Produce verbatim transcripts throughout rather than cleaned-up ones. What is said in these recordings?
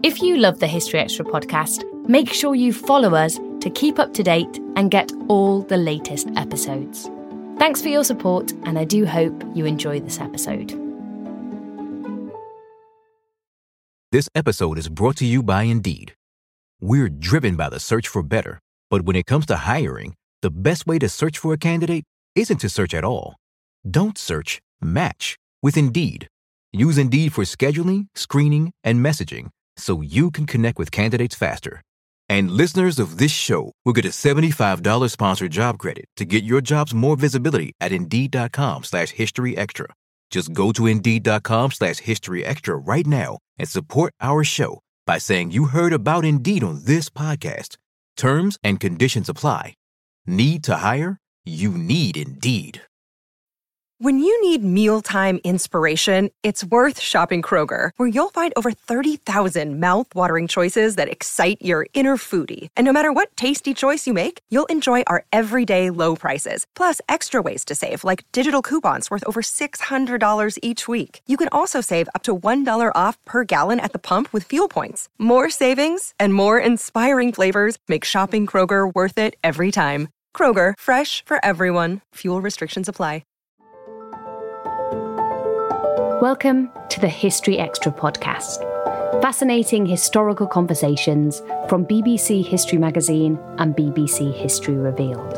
If you love the History Extra podcast, make sure you follow us to keep up to date and get all the latest episodes. Thanks for your support, and I do hope you enjoy this episode. This episode is brought to you by Indeed. We're driven by the search for better, but when it comes to hiring, the best way to search for a candidate isn't to search at all. Don't search, match with Indeed. Use Indeed for scheduling, screening, and messaging so you can connect with candidates faster. And listeners of this show will get a seventy-five dollars sponsored job credit to get your jobs more visibility at Indeed.com slash History Extra. Just go to Indeed.com slash History Extra right now and support our show by saying you heard about Indeed on this podcast. Terms and conditions apply. Need to hire? You need Indeed. When you need mealtime inspiration, it's worth shopping Kroger, where you'll find over thirty thousand mouth-watering choices that excite your inner foodie. And no matter what tasty choice you make, you'll enjoy our everyday low prices, plus extra ways to save, like digital coupons worth over six hundred dollars each week. You can also save up to one dollar off per gallon at the pump with fuel points. More savings and more inspiring flavors make shopping Kroger worth it every time. Kroger, fresh for everyone. Fuel restrictions apply. Welcome to the History Extra podcast. Fascinating historical conversations from B B C History Magazine and B B C History Revealed.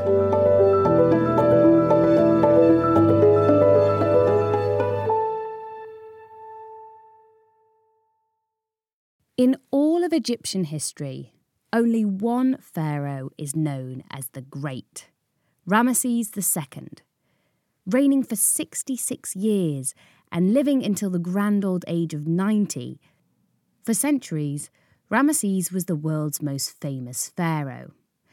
In all of Egyptian history, only one pharaoh is known as the Great, Ramesses the Second. Reigning for sixty-six years and living until the grand old age of ninety, for centuries, Ramesses was the world's most famous pharaoh,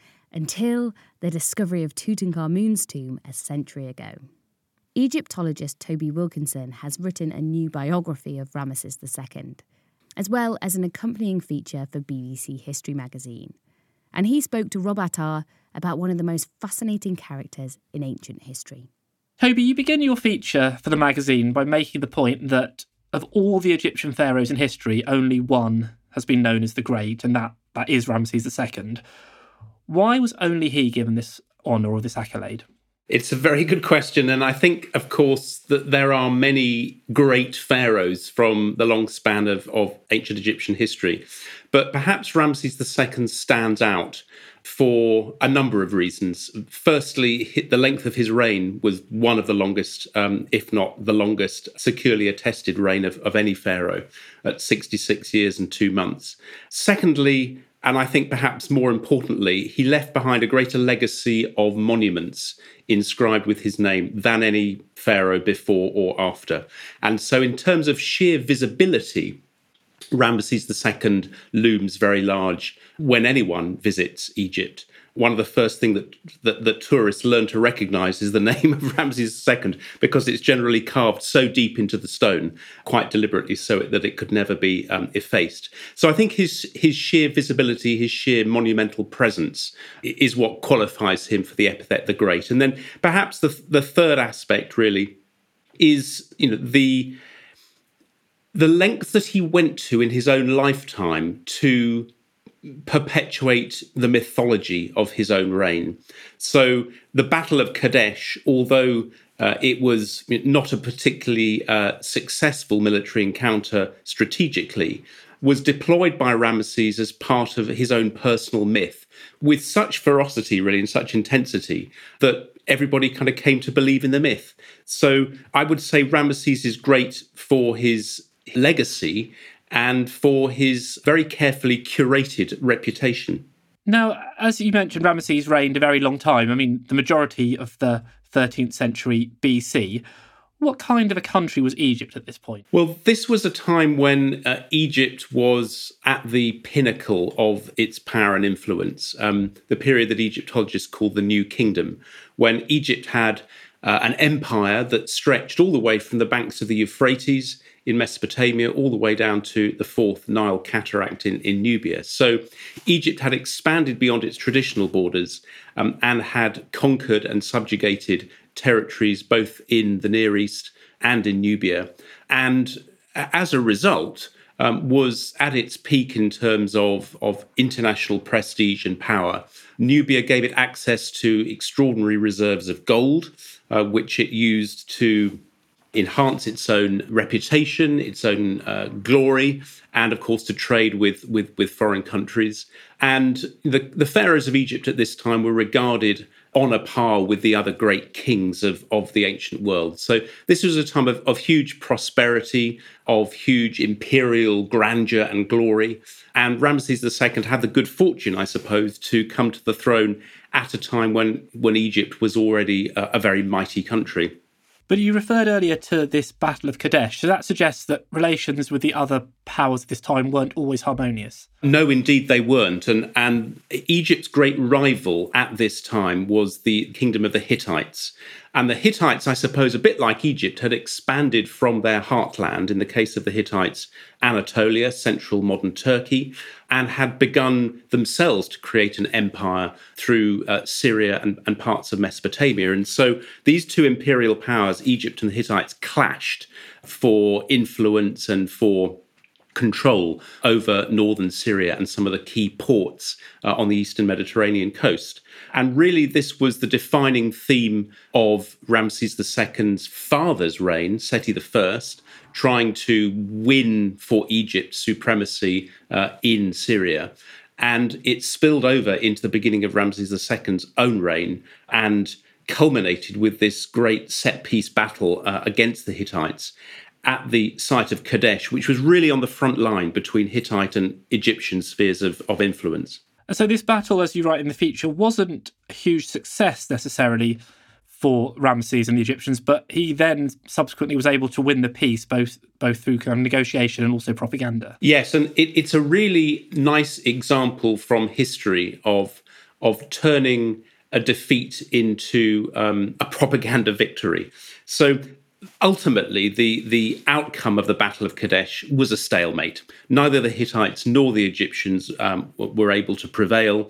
until the discovery of Tutankhamun's tomb a century ago. Egyptologist Toby Wilkinson has written a new biography of Ramesses the Second, as well as an accompanying feature for B B C History Magazine, and he spoke to Rob Attar about one of the most fascinating characters in ancient history. Toby, you begin your feature for the magazine by making the point that of all the Egyptian pharaohs in history, only one has been known as the Great, and that, that is Ramesses the Second. Why was only he given this honour or this accolade? It's a very good question, and I think, of course, that there are many great pharaohs from the long span of, of ancient Egyptian history, but perhaps Ramesses the Second stands out for a number of reasons. Firstly, the length of his reign was one of the longest, um, if not the longest, securely attested reign of, of any pharaoh at sixty-six years and two months. Secondly, and I think perhaps more importantly, he left behind a greater legacy of monuments inscribed with his name than any pharaoh before or after. And so in terms of sheer visibility, Ramesses the Second looms very large when anyone visits Egypt. One of the first things that, that, that tourists learn to recognise is the name of Ramesses the Second, because it's generally carved so deep into the stone, quite deliberately so that it could never be um, effaced. So I think his, his sheer visibility, his sheer monumental presence is what qualifies him for the epithet the Great. And then perhaps the, the third aspect really is, you know, the... the length that he went to in his own lifetime to perpetuate the mythology of his own reign. So the Battle of Kadesh, although uh, it was not a particularly uh, successful military encounter strategically, was deployed by Ramesses as part of his own personal myth with such ferocity, really, and such intensity that everybody kind of came to believe in the myth. So I would say Ramesses is great for his legacy and for his very carefully curated reputation. Now, as you mentioned, Ramesses reigned a very long time. I mean, the majority of the thirteenth century B C. What kind of a country was Egypt at this point? Well, this was a time when uh, Egypt was at the pinnacle of its power and influence, um, the period that Egyptologists call the New Kingdom, when Egypt had uh, an empire that stretched all the way from the banks of the Euphrates in Mesopotamia all the way down to the fourth Nile cataract in, in Nubia. So Egypt had expanded beyond its traditional borders um, and had conquered and subjugated territories both in the Near East and in Nubia. And as a result, um, was at its peak in terms of, of international prestige and power. Nubia gave it access to extraordinary reserves of gold, uh, which it used to enhance its own reputation, its own uh, glory, and of course to trade with with, with foreign countries. And the, the pharaohs of Egypt at this time were regarded on a par with the other great kings of, of the ancient world. So this was a time of, of huge prosperity, of huge imperial grandeur and glory. And Ramses the Second had the good fortune, I suppose, to come to the throne at a time when, when Egypt was already a, a very mighty country. But you referred earlier to this Battle of Kadesh, so that suggests that relations with the other powers of this time weren't always harmonious. No, indeed they weren't. And, and Egypt's great rival at this time was the kingdom of the Hittites. And the Hittites, I suppose, a bit like Egypt, had expanded from their heartland, in the case of the Hittites, Anatolia, central modern Turkey, and had begun themselves to create an empire through uh, Syria and, and parts of Mesopotamia. And so these two imperial powers, Egypt and the Hittites, clashed for influence and for control over northern Syria and some of the key ports uh, on the eastern Mediterranean coast. And really, this was the defining theme of Ramses the Second's father's reign, Seti the First, trying to win for Egypt supremacy uh, in Syria. And it spilled over into the beginning of Ramses the Second's own reign and culminated with this great set-piece battle uh, against the Hittites at the site of Kadesh, which was really on the front line between Hittite and Egyptian spheres of, of influence. So this battle, as you write in the feature, wasn't a huge success necessarily for Ramses and the Egyptians, but he then subsequently was able to win the peace, both both through kind of negotiation and also propaganda. Yes, and it, it's a really nice example from history of, of turning a defeat into um, a propaganda victory. So ultimately, the, the outcome of the Battle of Kadesh was a stalemate. Neither the Hittites nor the Egyptians um, were able to prevail,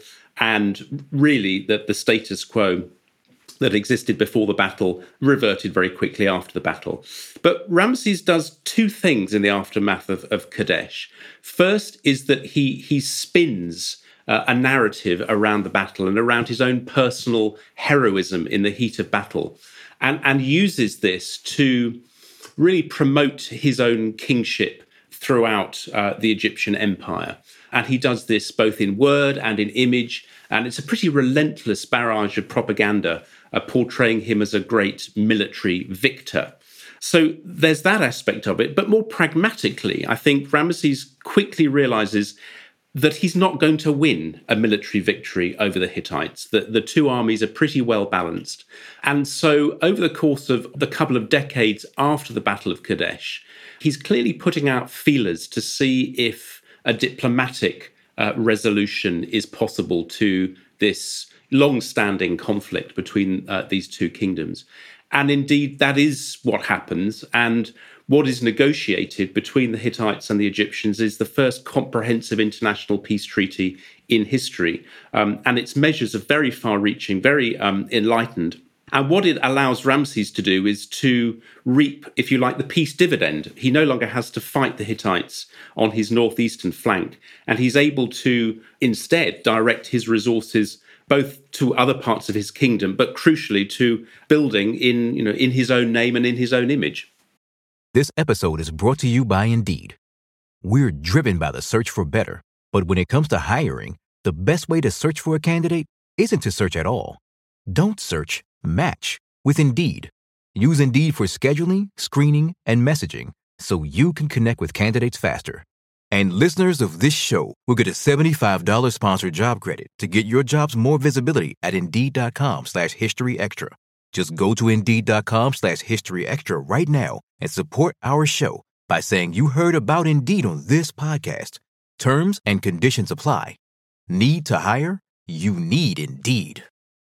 and really the, the status quo that existed before the battle reverted very quickly after the battle. But Ramses does two things in the aftermath of, of Kadesh. First is that he, he spins uh, a narrative around the battle and around his own personal heroism in the heat of battle, and, and uses this to really promote his own kingship throughout uh, the Egyptian empire. And he does this both in word and in image, and it's a pretty relentless barrage of propaganda uh, portraying him as a great military victor. So there's that aspect of it, but more pragmatically, I think Ramses quickly realizes that he's not going to win a military victory over the Hittites. The, the two armies are pretty well balanced. And so over the course of the couple of decades after the Battle of Kadesh, he's clearly putting out feelers to see if a diplomatic uh, resolution is possible to this long-standing conflict between uh, these two kingdoms. And indeed, that is what happens. And what is negotiated between the Hittites and the Egyptians is the first comprehensive international peace treaty in history. Um, and its measures are very far-reaching, very um, enlightened. And what it allows Ramses to do is to reap, if you like, the peace dividend. He no longer has to fight the Hittites on his northeastern flank, and he's able to instead direct his resources both to other parts of his kingdom, but crucially to building in, you know, in his own name and in his own image. This episode is brought to you by Indeed. We're driven by the search for better, but when it comes to hiring, the best way to search for a candidate isn't to search at all. Don't search, match with Indeed. Use Indeed for scheduling, screening, and messaging so you can connect with candidates faster. And listeners of this show will get a seventy-five dollars sponsored job credit to get your jobs more visibility at Indeed.com slash History Extra. Just go to Indeed.com slash History Extra right now and support our show by saying you heard about Indeed on this podcast. Terms and conditions apply. Need to hire? You need Indeed.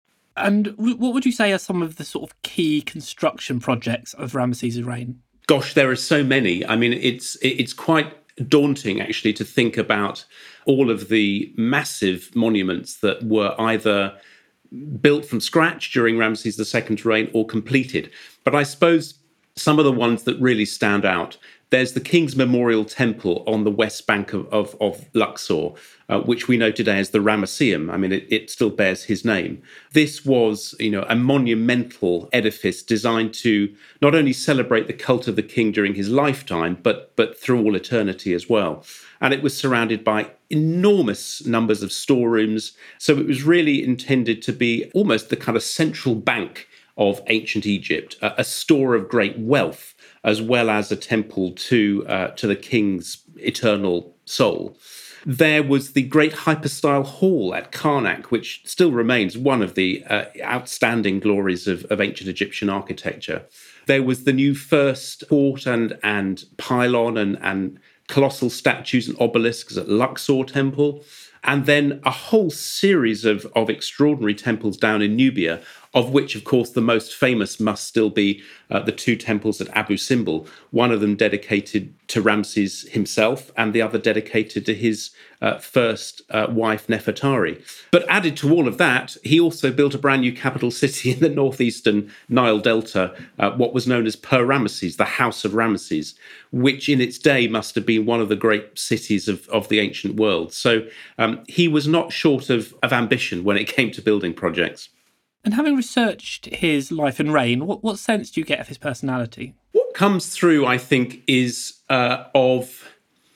And w- what would you say are some of the sort of key construction projects of Ramses' reign? Gosh, there are so many. I mean, it's it's quite daunting, actually, to think about all of the massive monuments that were either built from scratch during Ramses the Second's reign or completed. But I suppose some of the ones that really stand out there's the King's Memorial Temple on the west bank of, of, of Luxor, uh, which we know today as the Ramesseum. I mean, it, it still bears his name. This was, you know, a monumental edifice designed to not only celebrate the cult of the king during his lifetime, but, but through all eternity as well. And it was surrounded by enormous numbers of storerooms. So it was really intended to be almost the kind of central bank of ancient Egypt, a, a store of great wealth, as well as a temple to uh, to the king's eternal soul. There was the great hypostyle hall at Karnak, which still remains one of the uh, outstanding glories of, of ancient Egyptian architecture. There was the new first court and, and pylon and, and colossal statues and obelisks at Luxor Temple, and then a whole series of, of extraordinary temples down in Nubia, of which, of course, the most famous must still be uh, the two temples at Abu Simbel, one of them dedicated to Ramses himself and the other dedicated to his uh, first uh, wife, Nefertari. But added to all of that, he also built a brand new capital city in the northeastern Nile Delta, uh, what was known as Per-Ramesses, the House of Ramesses, which in its day must have been one of the great cities of, of the ancient world. So um, he was not short of, of ambition when it came to building projects. And having researched his life and reign, what, what sense do you get of his personality? What comes through, I think, is uh, of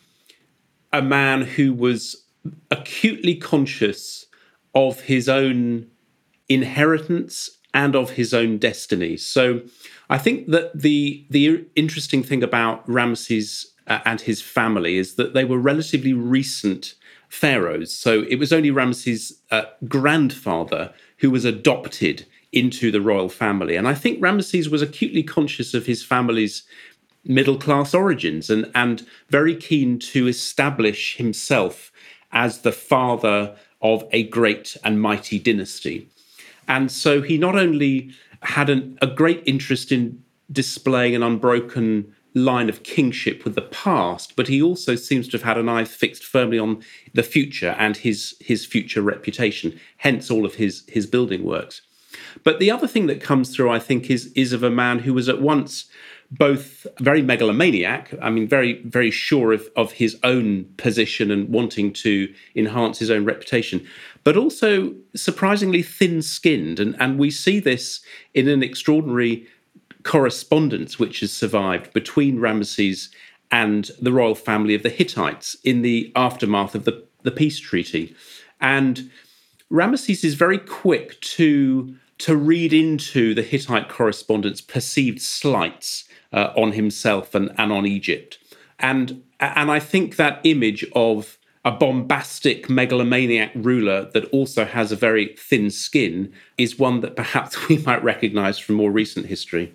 a man who was acutely conscious of his own inheritance and of his own destiny. So I think that the, the interesting thing about Ramses uh, and his family is that they were relatively recent pharaohs. So it was only Ramses' uh, grandfather who was adopted into the royal family. And I think Ramses was acutely conscious of his family's middle-class origins and, and very keen to establish himself as the father of a great and mighty dynasty. And so he not only had an, a great interest in displaying an unbroken line of kingship with the past, but he also seems to have had an eye fixed firmly on the future and his his future reputation, hence all of his his building works. But the other thing that comes through, I think, is is of a man who was at once both very megalomaniac, I mean, very, very sure of, of his own position and wanting to enhance his own reputation, but also surprisingly thin-skinned. And, and we see this in an extraordinary correspondence which has survived between Ramesses and the royal family of the Hittites in the aftermath of the, the peace treaty. And Ramesses is very quick to, to read into the Hittite correspondence perceived slights uh, on himself and, and on Egypt. And, and I think that image of a bombastic megalomaniac ruler that also has a very thin skin is one that perhaps we might recognise from more recent history.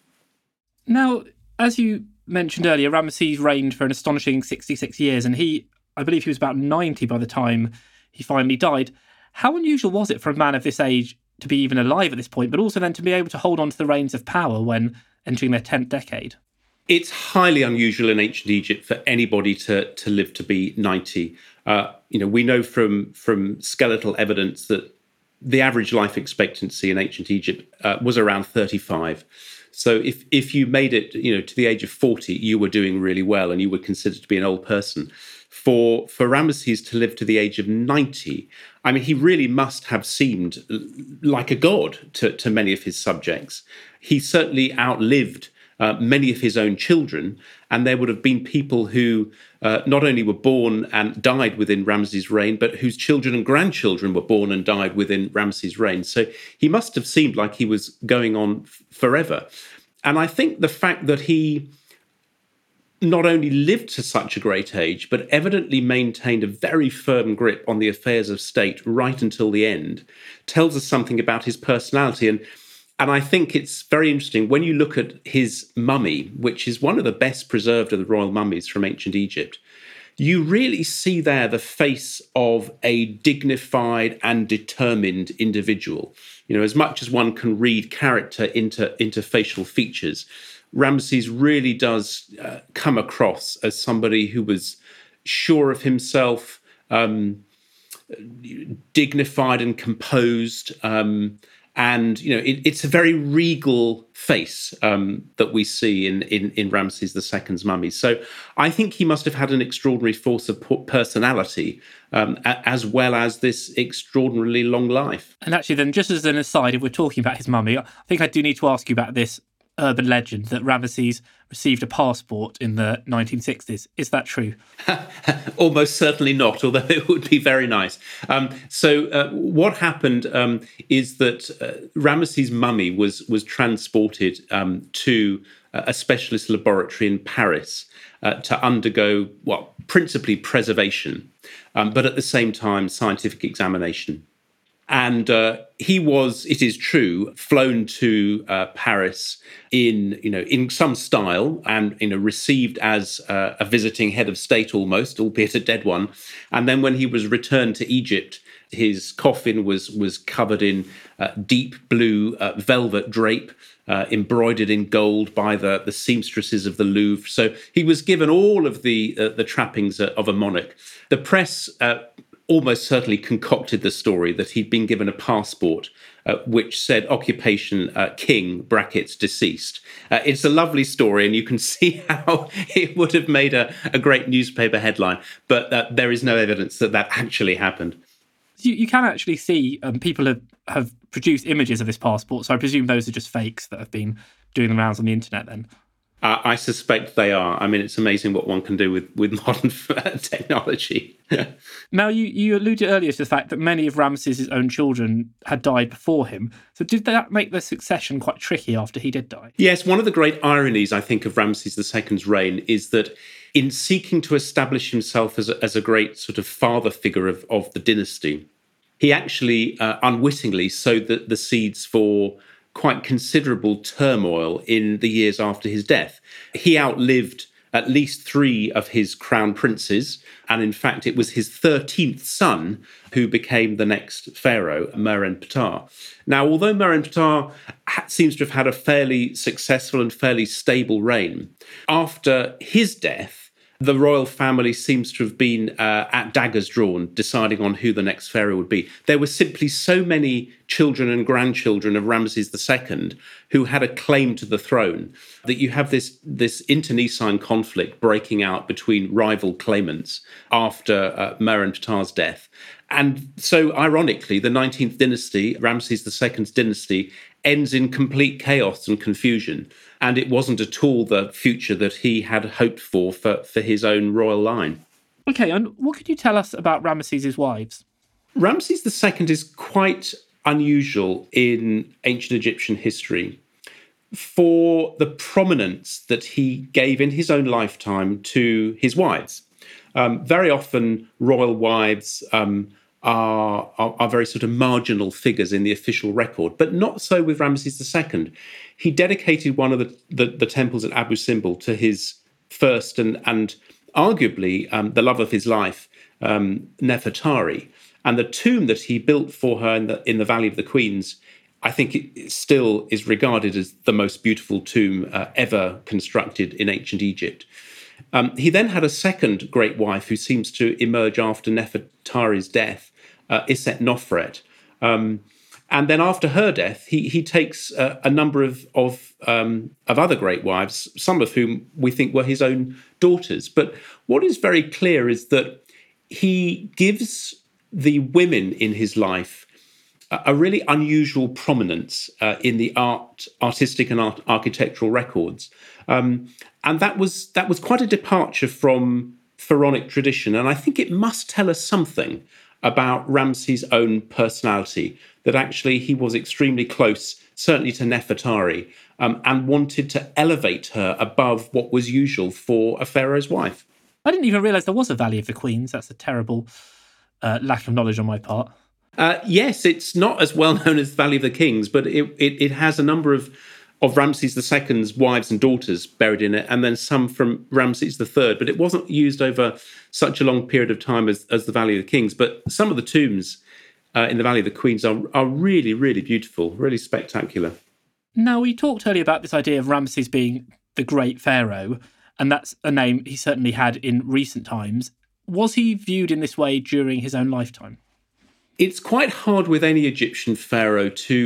Now, as you mentioned earlier, Ramesses reigned for an astonishing sixty-six years, and he, I believe he was about ninety by the time he finally died. How unusual was it for a man of this age to be even alive at this point, but also then to be able to hold on to the reins of power when entering their tenth decade? It's highly unusual in ancient Egypt for anybody to, to live to be ninety. Uh, you know, we know from, from skeletal evidence that the average life expectancy in ancient Egypt uh, was around thirty-five. So if if you made it, you know, to the age of forty, you were doing really well and you were considered to be an old person. For for Ramesses to live to the age of ninety, I mean, he really must have seemed like a god to, to many of his subjects. He certainly outlived uh, many of his own children, and there would have been people who uh, not only were born and died within Ramses' reign, but whose children and grandchildren were born and died within Ramses' reign. So he must have seemed like he was going on f- forever. And I think the fact that he not only lived to such a great age, but evidently maintained a very firm grip on the affairs of state right until the end, tells us something about his personality. And And I think it's very interesting when you look at his mummy, which is one of the best preserved of the royal mummies from ancient Egypt, you really see there the face of a dignified and determined individual. You know, as much as one can read character into, into facial features, Ramesses really does uh, come across as somebody who was sure of himself, um, dignified and composed, um, And, you know, it, it's a very regal face um, that we see in, in, in Ramses the Second's mummy. So I think he must have had an extraordinary force of personality, um, as well as this extraordinarily long life. And actually, then, just as an aside, if we're talking about his mummy, I think I do need to ask you about this urban legend that Ramesses received a passport in the nineteen sixties. Is that true? Almost certainly not, although it would be very nice. Um, so uh, what happened um, is that uh, Ramesses' mummy was, was transported um, to a specialist laboratory in Paris uh, to undergo, well, principally preservation, um, but at the same time, scientific examination. And uh, he was, it is true, flown to uh, Paris in, you know, in some style, and you know, received as uh, a visiting head of state almost, albeit a dead one. And then when he was returned to Egypt, his coffin was was covered in uh, deep blue uh, velvet drape, uh, embroidered in gold by the, the seamstresses of the Louvre. So he was given all of the uh, the trappings of a monarch. The press Uh, almost certainly concocted the story that he'd been given a passport uh, which said occupation uh, king, brackets, deceased. Uh, it's a lovely story, and you can see how it would have made a, a great newspaper headline, but uh, there is no evidence that that actually happened. You, you can actually see um, people have, have produced images of this passport, so I presume those are just fakes that have been doing the rounds on the internet then. Uh, I suspect they are. I mean, it's amazing what one can do with, with modern technology. Now, you, you alluded earlier to the fact that many of Ramses' own children had died before him. So did that make the succession quite tricky after he did die? Yes, one of the great ironies, I think, of Ramses the Second's reign is that in seeking to establish himself as a, as a great sort of father figure of, of the dynasty, he actually uh, unwittingly sowed the, the seeds for quite considerable turmoil in the years after his death. He outlived at least three of his crown princes, and in fact it was his thirteenth son who became the next pharaoh, Merenptah. Now, although Merenptah seems to have had a fairly successful and fairly stable reign, after his death, the royal family seems to have been uh, at daggers drawn, deciding on who the next pharaoh would be. There were simply so many children and grandchildren of Ramses the Second who had a claim to the throne that you have this, this internecine conflict breaking out between rival claimants after uh, Merenptah's death. And so, ironically, the nineteenth dynasty, Ramses the Second's dynasty, ends in complete chaos and confusion. And it wasn't at all the future that he had hoped for for, for his own royal line. Okay, and what could you tell us about Ramses' wives? Ramses the Second is quite unusual in ancient Egyptian history for the prominence that he gave in his own lifetime to his wives. Um, very often, royal wives um, are, are, are very sort of marginal figures in the official record, but not so with Ramses the Second. He dedicated one of the, the, the temples at Abu Simbel to his first and, and arguably um, the love of his life, um, Nefertari. And the tomb that he built for her in the, in the Valley of the Queens, I think it still is regarded as the most beautiful tomb uh, ever constructed in ancient Egypt. Um, he then had a second great wife who seems to emerge after Nefertari's death, uh, Iset Nofret. Um, and then after her death, he he takes uh, a number of of, um, of other great wives, some of whom we think were his own daughters. But what is very clear is that he gives the women in his life a, a really unusual prominence uh, in the art, artistic and art, architectural records. Um, and that was that was quite a departure from pharaonic tradition. And I think it must tell us something about Ramses' own personality, that actually he was extremely close, certainly to Nefertari, um, and wanted to elevate her above what was usual for a pharaoh's wife. I didn't even realise there was a Valley of the Queens. That's a terrible uh, lack of knowledge on my part. Uh, yes, it's not as well known as the Valley of the Kings, but it, it, it has a number of of Ramses the Second's wives and daughters buried in it, and then some from Ramses the Third. But it wasn't used over such a long period of time as, as the Valley of the Kings. But some of the tombs uh, in the Valley of the Queens are, are really, really beautiful, really spectacular. Now, we talked earlier about this idea of Ramses being the great pharaoh, and that's a name he certainly had in recent times. Was he viewed in this way during his own lifetime? It's quite hard with any Egyptian pharaoh to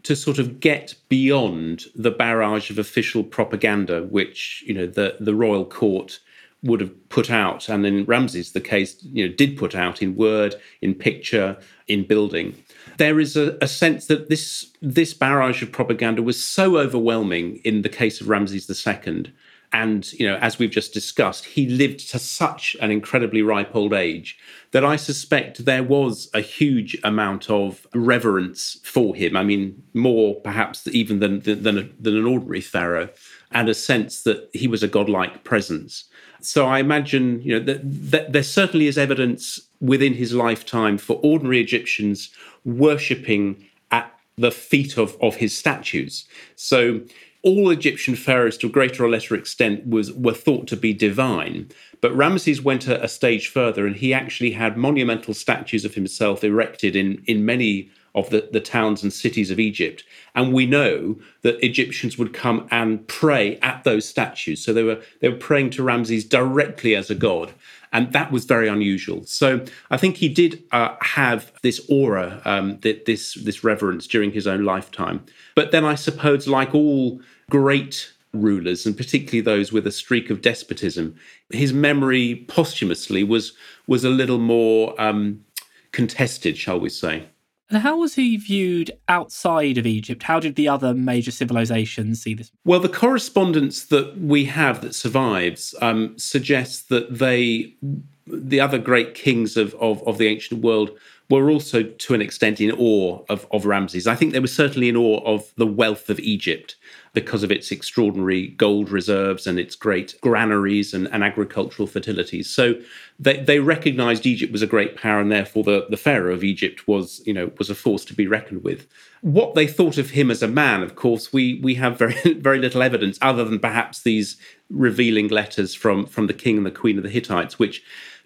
to sort of get beyond the barrage of official propaganda, which, you know, the, the royal court would have put out, and in Ramses' the case, you know, did put out in word, in picture, in building. There is a, a sense that this this barrage of propaganda was so overwhelming in the case of Ramses the Second. And, you know, as we've just discussed, he lived to such an incredibly ripe old age that I suspect there was a huge amount of reverence for him. I mean, more perhaps even than than, a, than an ordinary pharaoh, and a sense that he was a godlike presence. So I imagine, you know, that, that there certainly is evidence within his lifetime for ordinary Egyptians worshipping at the feet of, of his statues. So all Egyptian pharaohs, to a greater or lesser extent, was were thought to be divine. But Ramses went a, a stage further, and he actually had monumental statues of himself erected in, in many of the, the towns and cities of Egypt. And we know that Egyptians would come and pray at those statues. So they were they were praying to Ramses directly as a god. And that was very unusual. So I think he did uh, have this aura, um, this, this reverence during his own lifetime. But then I suppose, like all great rulers, and particularly those with a streak of despotism, his memory posthumously was, was a little more um, contested, shall we say. And how was he viewed outside of Egypt? How did the other major civilizations see this? Well, the correspondence that we have that survives um, suggests that they, the other great kings of, of, of the ancient world, were also to an extent in awe of, of Ramses. I think they were certainly in awe of the wealth of Egypt because of its extraordinary gold reserves and its great granaries and, and agricultural fertilities. So they, they recognized Egypt was a great power, and therefore the, the pharaoh of Egypt was, you know, was a force to be reckoned with. What they thought of him as a man, of course, we we have very very little evidence, other than perhaps these revealing letters from, from the king and the queen of the Hittites, which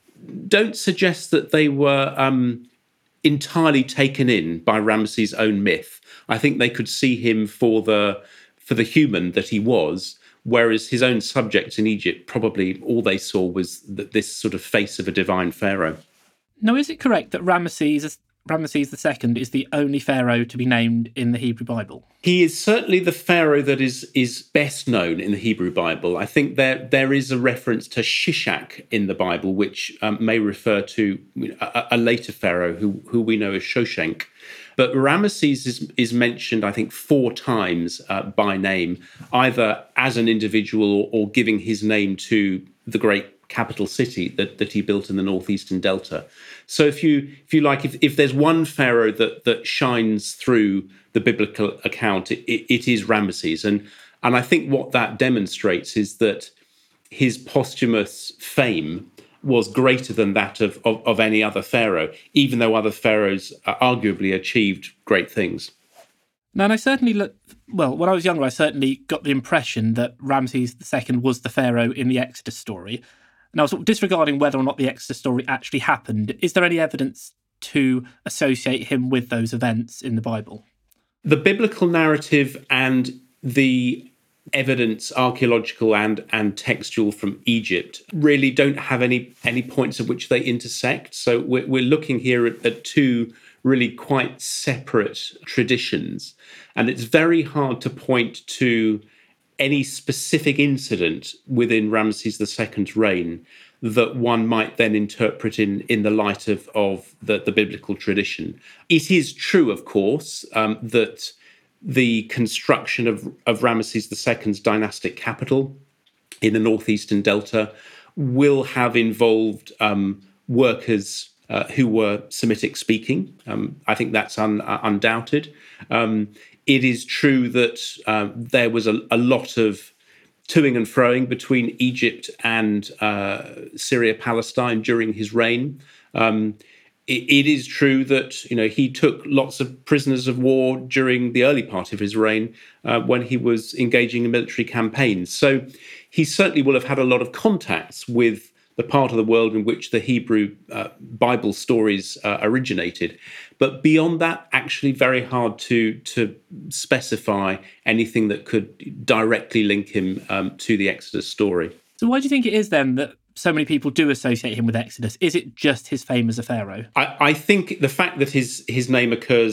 don't suggest that they were um, entirely taken in by Ramses' own myth. I think they could see him for the for the human that he was, whereas his own subjects in Egypt, probably all they saw was that this sort of face of a divine pharaoh. Now, is it correct that Ramses Ramses the Second is the only pharaoh to be named in the Hebrew Bible? He is certainly the pharaoh that is is best known in the Hebrew Bible. I think there there is a reference to Shishak in the Bible, which um, may refer to a, a later pharaoh who who we know as Shoshenq. But Ramesses is, is mentioned, I think, four times uh, by name, either as an individual or, or giving his name to the great capital city that, that he built in the northeastern delta. So if you if you like, if, if there's one pharaoh that that shines through the biblical account, it, it, it is Ramesses. And, and I think what that demonstrates is that his posthumous fame was greater than that of, of, of any other pharaoh, even though other pharaohs uh, arguably achieved great things. Now, and I certainly look, well, when I was younger, I certainly got the impression that Ramses the Second was the pharaoh in the Exodus story. And I was sort of disregarding whether or not the Exodus story actually happened. Is there any evidence to associate him with those events in the Bible? The biblical narrative and the evidence, archaeological and and textual, from Egypt really don't have any any points at which they intersect. So we're, we're looking here at, at two really quite separate traditions, and it's very hard to point to any specific incident within Ramses the Second's reign that one might then interpret in, in the light of, of the, the biblical tradition. It is true, of course, um, that the construction of, of Ramses the Second's dynastic capital in the northeastern delta will have involved um, workers uh, who were Semitic speaking. Um, I think that's un, uh, undoubted. Um, it is true that uh, there was a, a lot of toing and froing between Egypt and uh, Syria, Palestine during his reign. Um, It is true that, you know, he took lots of prisoners of war during the early part of his reign uh, when he was engaging in military campaigns. So he certainly will have had a lot of contacts with the part of the world in which the Hebrew uh, Bible stories uh, originated. But beyond that, actually very hard to, to specify anything that could directly link him um, to the Exodus story. So why do you think it is then that so many people do associate him with Exodus? Is it just his fame as a pharaoh? I, I think the fact that his his name occurs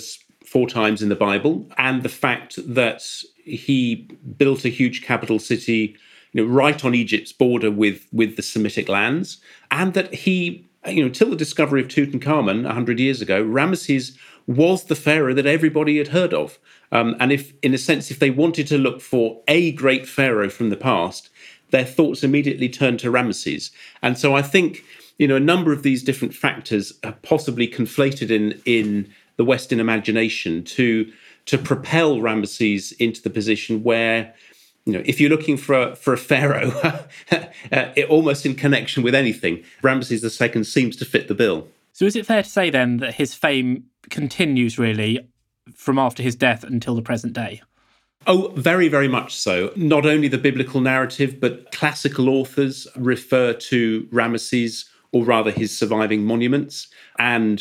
four times in the Bible, and the fact that he built a huge capital city, you know, right on Egypt's border with, with the Semitic lands, and that he, you know, until the discovery of Tutankhamun one hundred years ago, Ramesses was the pharaoh that everybody had heard of. Um, and if, in a sense, if they wanted to look for a great pharaoh from the past, their thoughts immediately turned to Ramesses. And so I think, you know, a number of these different factors are possibly conflated in in the Western imagination to to propel Ramesses into the position where, you know, if you're looking for a, for a pharaoh, uh, it, almost in connection with anything, Ramesses the Second seems to fit the bill. So is it fair to say then that his fame continues really from after his death until the present day? Oh, very, very much so. Not only the biblical narrative, but classical authors refer to Ramesses, or rather his surviving monuments, and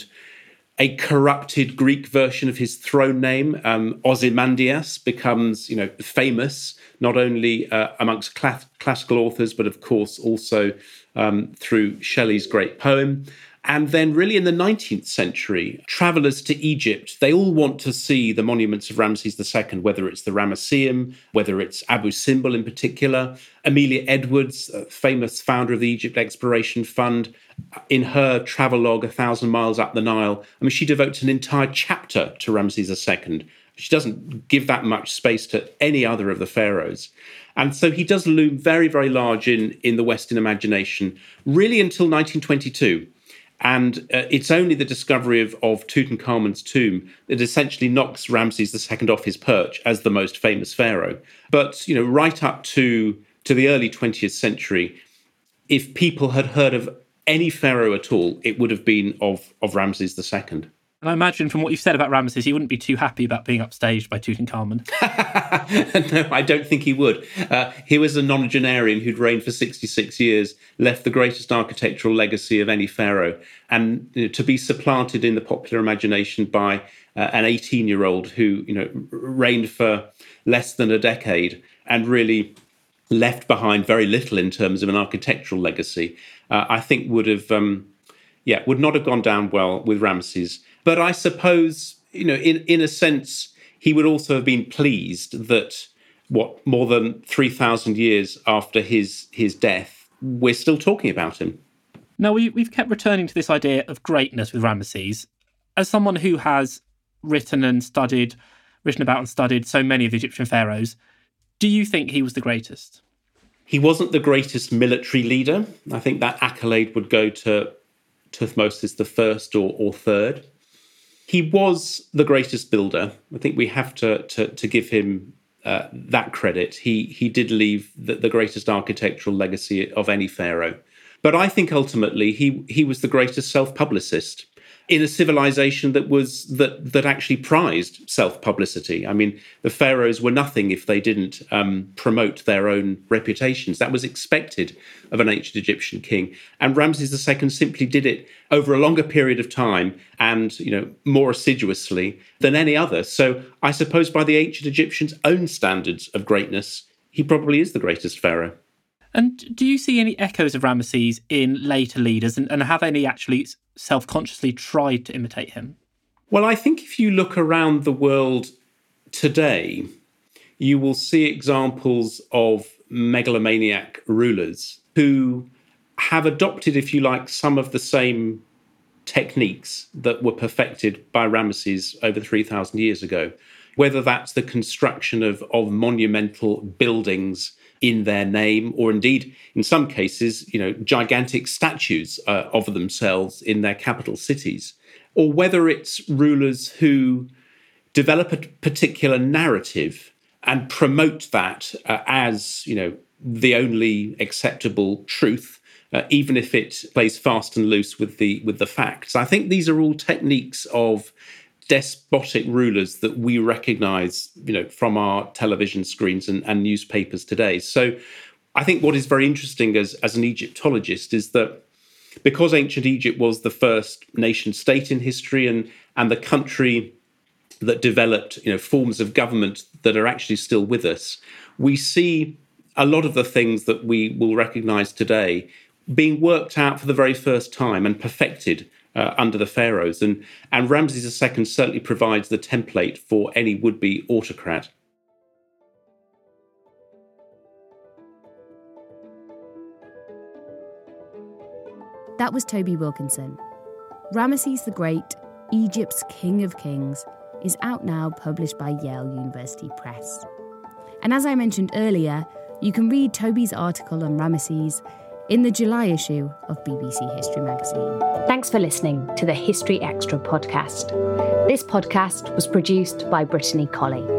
a corrupted Greek version of his throne name, um, Ozymandias, becomes, you know, famous not only uh, amongst cl- classical authors, but of course also um, through Shelley's great poem. And then really in the nineteenth century, travellers to Egypt, they all want to see the monuments of Ramesses the Second, whether it's the Ramesseum, whether it's Abu Simbel in particular. Amelia Edwards, famous founder of the Egypt Exploration Fund, in her travelogue, A Thousand Miles Up the Nile, I mean, she devotes an entire chapter to Ramesses the Second. She doesn't give that much space to any other of the pharaohs. And so he does loom very, very large in, in the Western imagination, really until nineteen twenty-two. And uh, it's only the discovery of, of Tutankhamun's tomb that essentially knocks Ramesses the Second off his perch as the most famous pharaoh. But, you know, right up to, to the early twentieth century, if people had heard of any pharaoh at all, it would have been of, of Ramesses the Second. And I imagine from what you've said about Ramesses, he wouldn't be too happy about being upstaged by Tutankhamun. No, I don't think he would. Uh, he was a nonagenarian who'd reigned for sixty-six years, left the greatest architectural legacy of any pharaoh. And you know, to be supplanted in the popular imagination by uh, an eighteen-year-old who, you know, reigned for less than a decade and really left behind very little in terms of an architectural legacy, uh, I think would have, um, yeah, would not have gone down well with Ramesses. But I suppose, you know, in, in a sense, he would also have been pleased that, what, more than three thousand years after his his death, we're still talking about him. Now, we, we've kept returning to this idea of greatness with Ramesses. As someone who has written and studied, written about and studied so many of the Egyptian pharaohs, do you think he was the greatest? He wasn't the greatest military leader. I think that accolade would go to Thutmose the First or, or Third. He was the greatest builder. I think we have to to, to give him uh, that credit. He he did leave the, the greatest architectural legacy of any pharaoh. But I think ultimately he he was the greatest self-publicist in a civilization that was that that actually prized self-publicity. I mean, the pharaohs were nothing if they didn't um, promote their own reputations. That was expected of an ancient Egyptian king. And Ramesses the Second simply did it over a longer period of time and, you know, more assiduously than any other. So I suppose by the ancient Egyptians' own standards of greatness, he probably is the greatest pharaoh. And do you see any echoes of Ramesses in later leaders, and, and have any actually self-consciously tried to imitate him? Well, I think if you look around the world today, you will see examples of megalomaniac rulers who have adopted, if you like, some of the same techniques that were perfected by Ramesses over three thousand years ago, whether that's the construction of, of monumental buildings in their name, or indeed, in some cases, you know, gigantic statues uh, of themselves in their capital cities, or whether it's rulers who develop a particular narrative and promote that uh, as, you know, the only acceptable truth, uh, even if it plays fast and loose with the with the facts. I think these are all techniques of despotic rulers that we recognize, you know, from our television screens and, and newspapers today. So I think what is very interesting as, as an Egyptologist is that because ancient Egypt was the first nation state in history and, and the country that developed, you know, forms of government that are actually still with us, we see a lot of the things that we will recognize today being worked out for the very first time and perfected uh, under the pharaohs. And, and Ramses the Second certainly provides the template for any would-be autocrat. That was Toby Wilkinson. Ramesses the Great, Egypt's King of Kings, is out now, published by Yale University Press. And as I mentioned earlier, you can read Toby's article on Ramesses in the July issue of B B C History magazine. Thanks for listening to the History Extra podcast. This podcast was produced by Brittany Colley.